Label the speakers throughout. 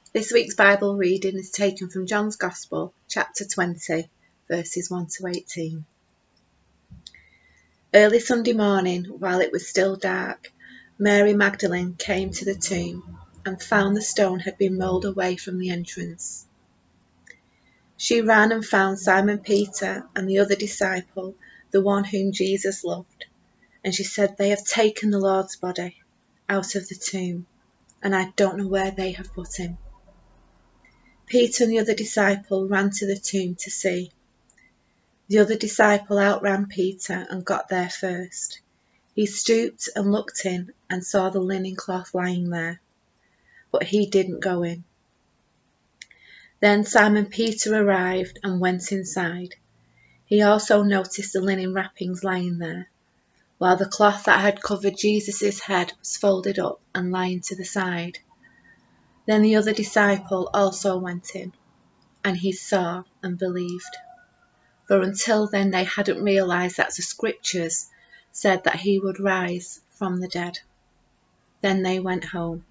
Speaker 1: This week's Bible reading is taken from John's Gospel, chapter 20, verses 1 to 18. Early Sunday morning, while it was still dark, Mary Magdalene came to the tomb and found the stone had been rolled away from the entrance. She ran and found Simon Peter and the other disciple, the one whom Jesus loved, and she said, "They have taken the Lord's body out of the tomb, and I don't know where they have put him." Peter and the other disciple ran to the tomb to see. The other disciple outran Peter and got there first. He stooped and looked in and saw the linen cloth lying there, but he didn't go in. Then Simon Peter arrived and went inside. He also noticed the linen wrappings lying there, while the cloth that had covered Jesus' head was folded up and lying to the side. Then the other disciple also went in, and he saw and believed. For until then they hadn't realized that the scriptures said that he would rise from the dead. Then they went home.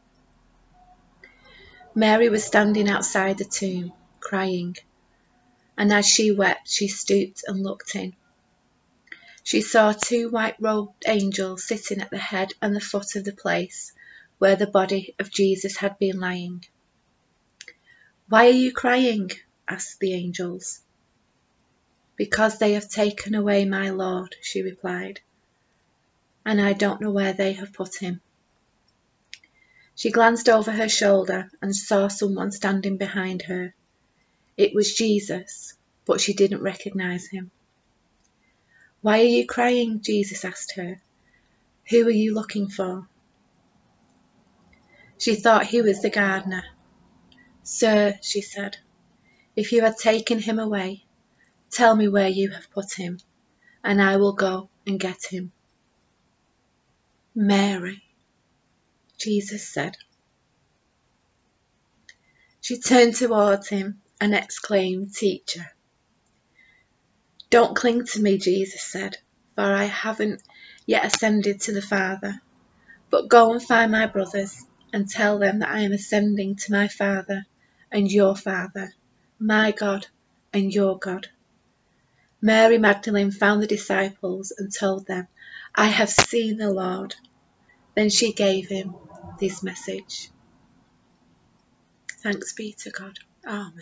Speaker 1: Mary was standing outside the tomb, crying, and as she wept, she stooped and looked in. She saw two white-robed angels sitting at the head and the foot of the place where the body of Jesus had been lying. "Why are you crying?" asked the angels. "Because they have taken away my Lord," she replied, "and I don't know where they have put him." She glanced over her shoulder and saw someone standing behind her. It was Jesus, but she didn't recognize him. "Why are you crying?" Jesus asked her. "Who are you looking for?" She thought he was the gardener. "Sir," she said, "if you had taken him away, tell me where you have put him, and I will go and get him." "Mary," Jesus said. She turned towards him and exclaimed, "Teacher." "Don't cling to me," Jesus said, "for I haven't yet ascended to the Father. But go and find my brothers and tell them that I am ascending to my Father and your Father, my God and your God." Mary Magdalene found the disciples and told them, "I have seen the Lord." Then she gave him this message. Thanks be to God. Amen.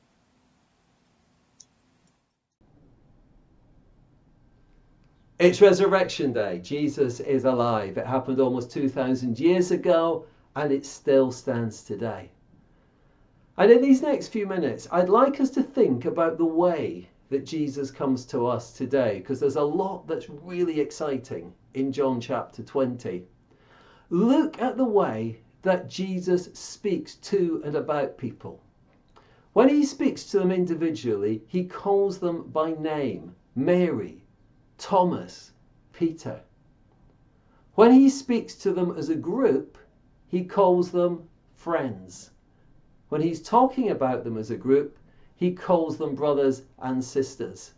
Speaker 2: It's Resurrection Day. Jesus is alive. It happened almost 2,000 years ago, and it still stands today. And in these next few minutes, I'd like us to think about the way that Jesus comes to us today, because there's a lot that's really exciting in John chapter 20. Look at the way that Jesus speaks to and about people. When he speaks to them individually, he calls them by name: Mary, Thomas, Peter. When he speaks to them as a group, he calls them friends. When he's talking about them as a group, he calls them brothers and sisters.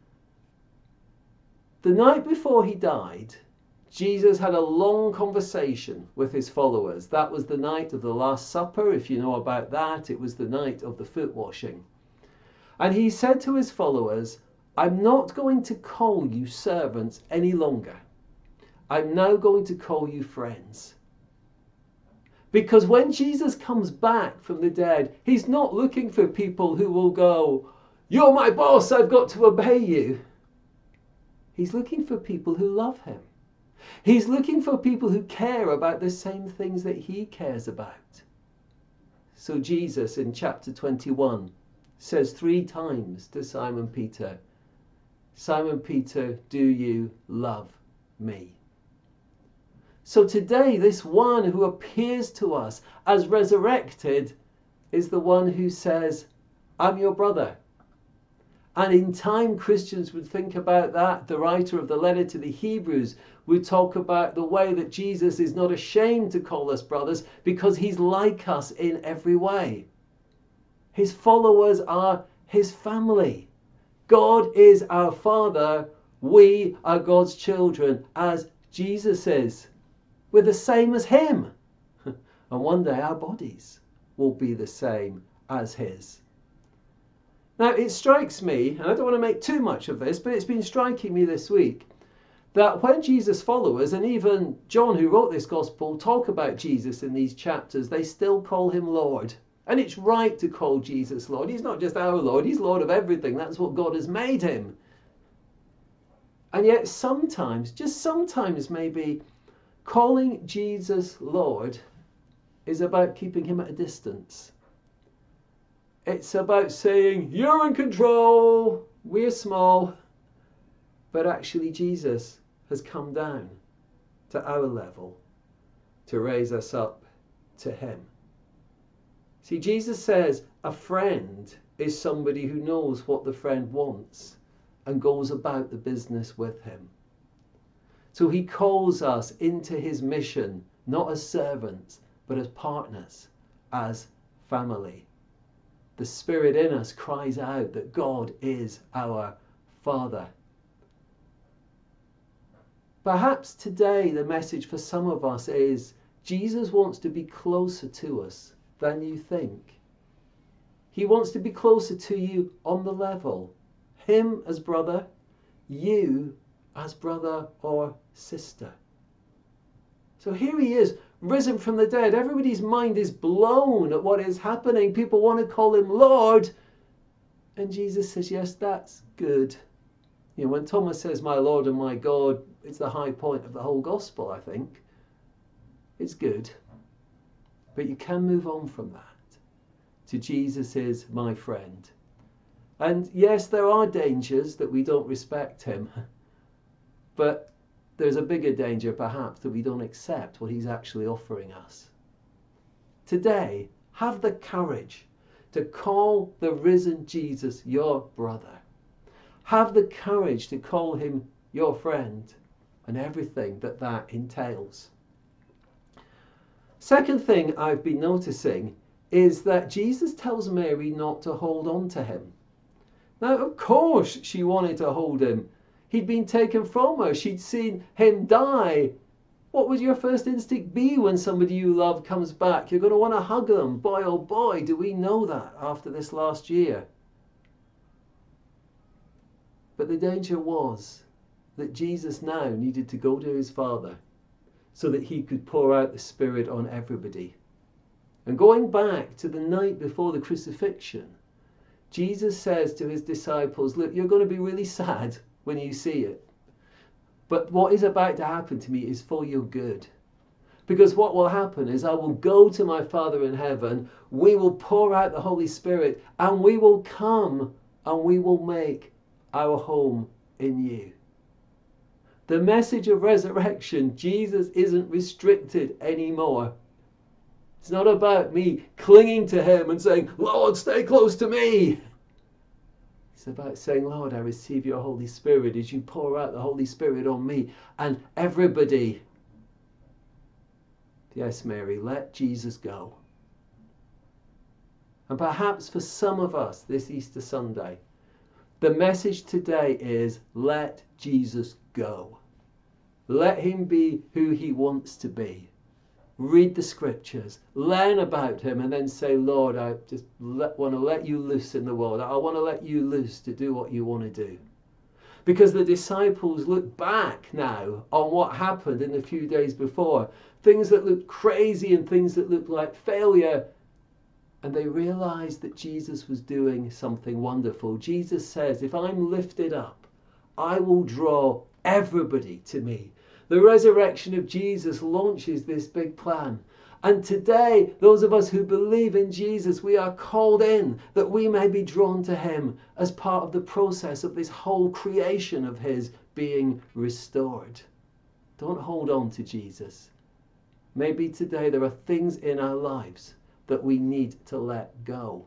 Speaker 2: The night before he died, Jesus had a long conversation with his followers. That was the night of the Last Supper. If you know about that, it was the night of the foot washing. And he said to his followers, "I'm not going to call you servants any longer. I'm now going to call you friends." Because when Jesus comes back from the dead, he's not looking for people who will go, "You're my boss, I've got to obey you." He's looking for people who love him. He's looking for people who care about the same things that he cares about. So Jesus in chapter 21 says 3 times to Simon Peter, "Simon Peter, do you love me?" So today, this one who appears to us as resurrected is the one who says, "I'm your brother." And in time, Christians would think about that. The writer of the letter to the Hebrews would talk about the way that Jesus is not ashamed to call us brothers because he's like us in every way. His followers are his family. God is our Father. We are God's children, as Jesus is. We're the same as him. And one day our bodies will be the same as his. Now, it strikes me, and I don't want to make too much of this, but it's been striking me this week, that when Jesus' followers, and even John who wrote this gospel, talk about Jesus in these chapters, they still call him Lord. And it's right to call Jesus Lord. He's not just our Lord, he's Lord of everything. That's what God has made him. And yet sometimes, just sometimes maybe, calling Jesus Lord is about keeping him at a distance. It's about saying, you're in control, we're small. But actually Jesus has come down to our level to raise us up to him. See, Jesus says a friend is somebody who knows what the friend wants and goes about the business with him. So he calls us into his mission, not as servants, but as partners, as family. The Spirit in us cries out that God is our Father. Perhaps today the message for some of us is Jesus wants to be closer to us than you think. He wants to be closer to you on the level. Him as brother, you as brother or sister. So here he is, risen from the dead. Everybody's mind is blown at what is happening. People want to call him Lord. And Jesus says, yes, that's good. You know, when Thomas says, my Lord and my God, it's the high point of the whole gospel, I think. It's good. But you can move on from that to Jesus is my friend. And yes, there are dangers that we don't respect him. But there's a bigger danger perhaps that we don't accept what he's actually offering us. Today, have the courage to call the risen Jesus your brother. Have the courage to call him your friend and everything that that entails. Second thing I've been noticing is that Jesus tells Mary not to hold on to him. Now, of course, she wanted to hold him. He'd been taken from her. She'd seen him die. What would your first instinct be when somebody you love comes back? You're going to want to hug them. Boy, oh boy, do we know that after this last year. But the danger was that Jesus now needed to go to his Father so that he could pour out the Spirit on everybody. And going back to the night before the crucifixion, Jesus says to his disciples, look, you're going to be really sad when you see it. But what is about to happen to me is for your good. Because what will happen is I will go to my Father in heaven, we will pour out the Holy Spirit, and we will come and we will make our home in you. The message of resurrection, Jesus isn't restricted anymore. It's not about me clinging to him and saying, Lord, stay close to me. It's about saying, Lord, I receive your Holy Spirit as you pour out the Holy Spirit on me and everybody. Yes, Mary, let Jesus go. And perhaps for some of us this Easter Sunday, the message today is let Jesus go. Let him be who he wants to be. Read the scriptures, learn about him, and then say, Lord, I just want to let you loose in the world. I want to let you loose to do what you want to do. Because the disciples look back now on what happened in the few days before. Things that looked crazy and things that looked like failure. And they realized that Jesus was doing something wonderful. Jesus says, if I'm lifted up, I will draw everybody to me. The resurrection of Jesus launches this big plan. And today, those of us who believe in Jesus, we are called in that we may be drawn to him as part of the process of this whole creation of his being restored. Don't hold on to Jesus. Maybe today there are things in our lives that we need to let go.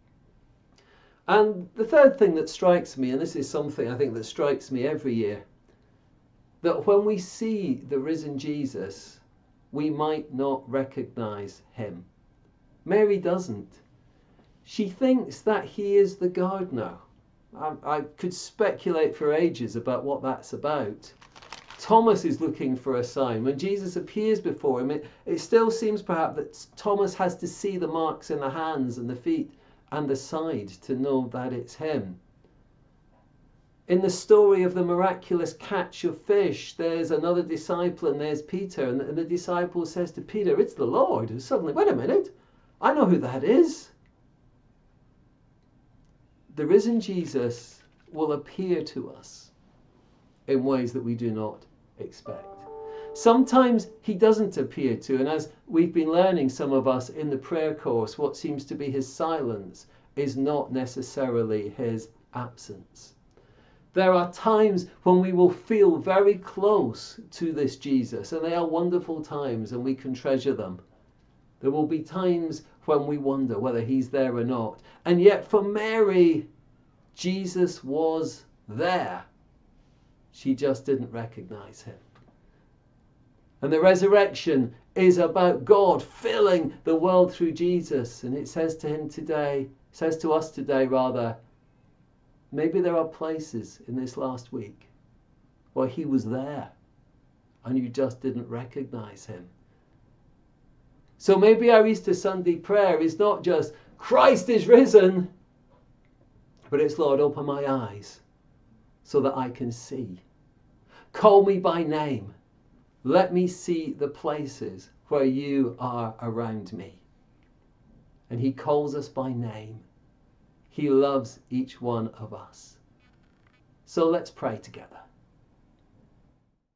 Speaker 2: And the third thing that strikes me, and this is something I think that strikes me every year, that when we see the risen Jesus, we might not recognize him. Mary doesn't. She thinks that he is the gardener. I could speculate for ages about what that's about. Thomas is looking for a sign. When Jesus appears before him, it still seems perhaps that Thomas has to see the marks in the hands and the feet and the side to know that it's him. In the story of the miraculous catch of fish, there's another disciple and there's Peter, and the disciple says to Peter, "It's the Lord." And suddenly, wait a minute, I know who that is. The risen Jesus will appear to us in ways that we do not expect. Sometimes he doesn't appear to, and as we've been learning, some of us in the prayer course, what seems to be his silence is not necessarily his absence. There are times when we will feel very close to this Jesus, and they are wonderful times and we can treasure them. There will be times when we wonder whether he's there or not. And yet for Mary, Jesus was there. She just didn't recognize him. And the resurrection is about God filling the world through Jesus. And it says to us today, maybe there are places in this last week where he was there and you just didn't recognize him. So maybe our Easter Sunday prayer is not just Christ is risen, but it's Lord, open my eyes so that I can see. Call me by name. Let me see the places where you are around me. And he calls us by name. He loves each one of us. So let's pray together.